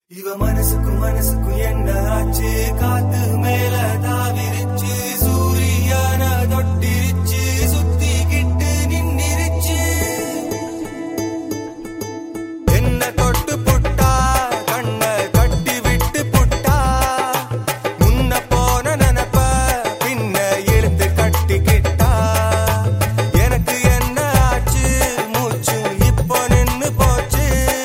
இவ மனசுக்கும் என்ன ஆச்சு? காத்து மேல தாவிருச்சு, சூரியன தொட்டிருச்சு, சுத்திக்கிட்டு நின்னிருச்சு. என்ன தொட்டு புட்டா, கண்ண கட்டி விட்டு புட்டா, முன்ன போன நினப்ப பின்ன இழுத்து கட்டிக்கிட்டா. எனக்கு என்ன ஆச்சு? மூச்சு இப்போ நின்னு போச்சு.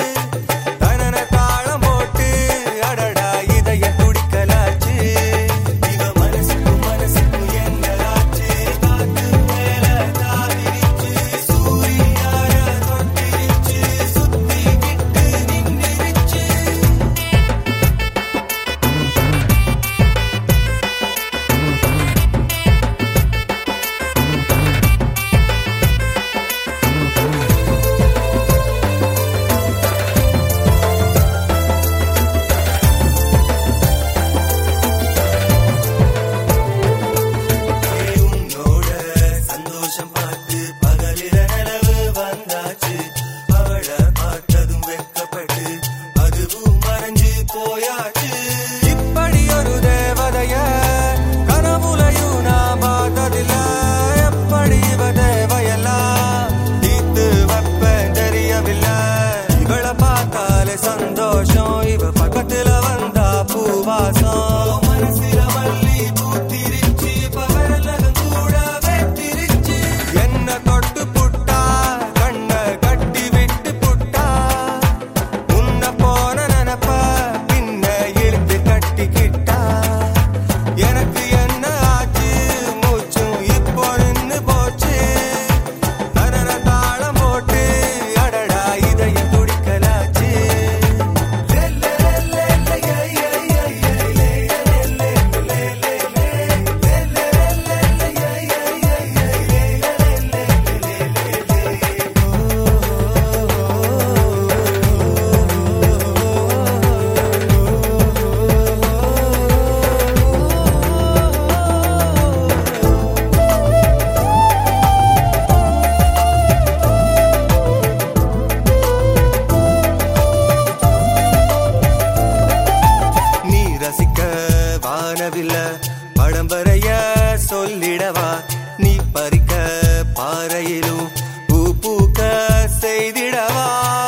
பழம்பரைய சொல்லிடவா, நீ பறிக்க பாறையிலும் பூ பூக்க செய்திடவா.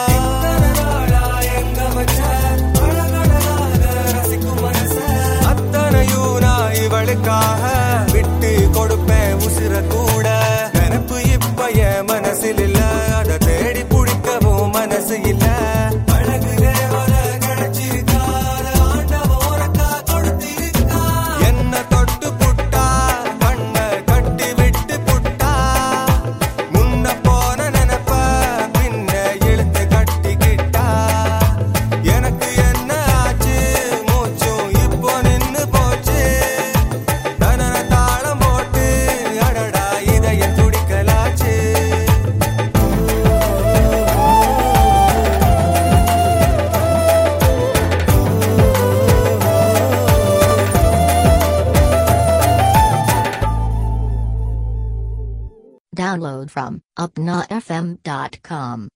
அத்தனையும் நான் இவளுக்காக விட்டு கொடுப்பேன் உசிர கூட. நினப்பு இப்ப என் மனசில் இல்ல, அதை தேடி பிடிக்கவும் மனசு இல்ல. Download from upnafm.com.